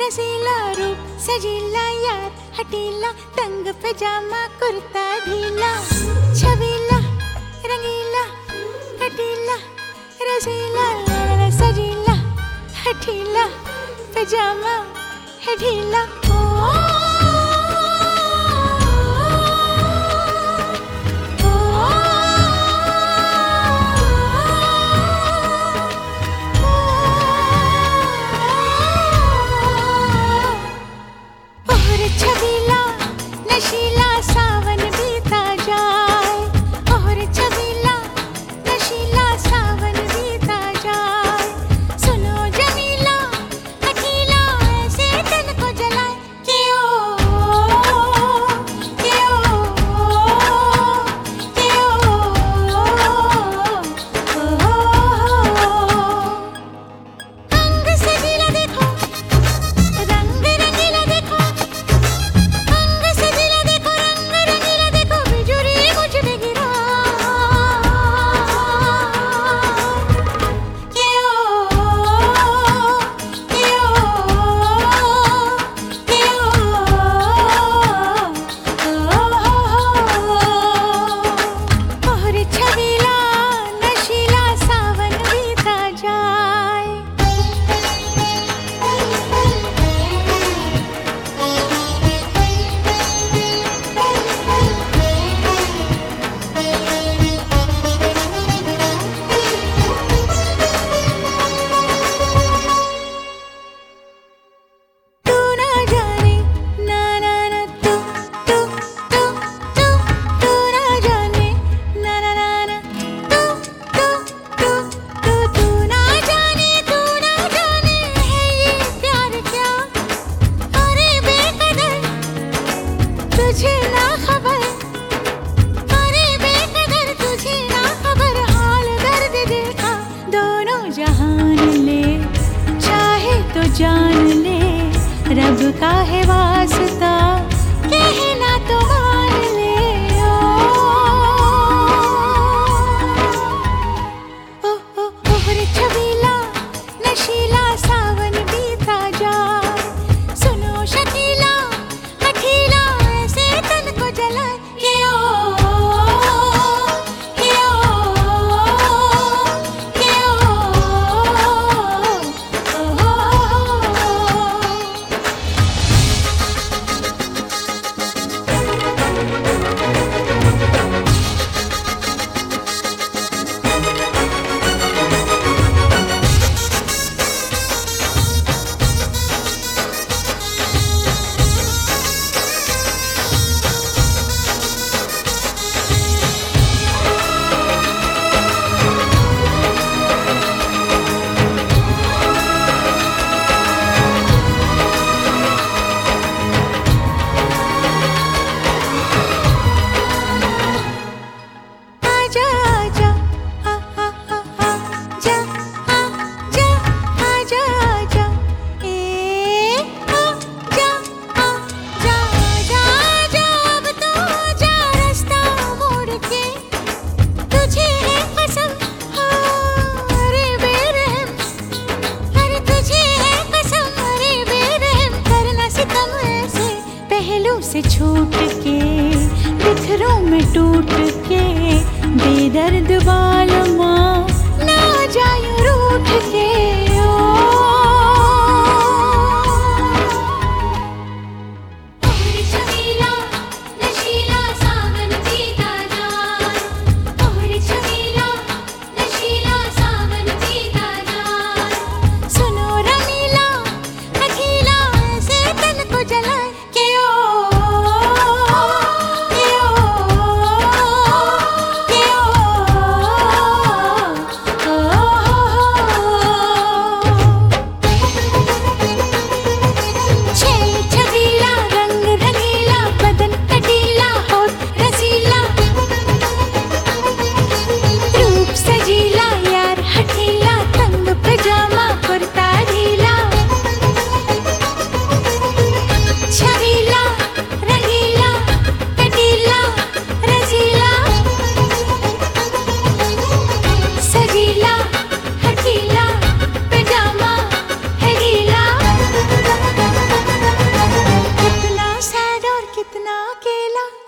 हसीला रूप सजीला यार हटीला तंग पजामा कुर्ता ढीला छबीला रंगीला हटीला रसीला सजीला हटीला पजामा है ढीला छबीला नशीला सावन बीता जाए और छबीला नशीला सावन बीता जाए सुनो जमीला हकीला ऐसे तन को जलाए अंग सजीला देखो रंग रंगीला देखो तुझे ना खबर अरे बेकदर तुझे ना खबर हाल दर्द दिल का दोनों जहान ले चाहे तो जान ले रब का है वास्ता कहना तो मान ले ओ रे छबीला नशीला सावन बीता जाए सुनो शकीला हकीला तन को जलाए से छूट के बिखरों में टूट के बेदर्द बालमा ना जायूं रूठ के कितना अकेला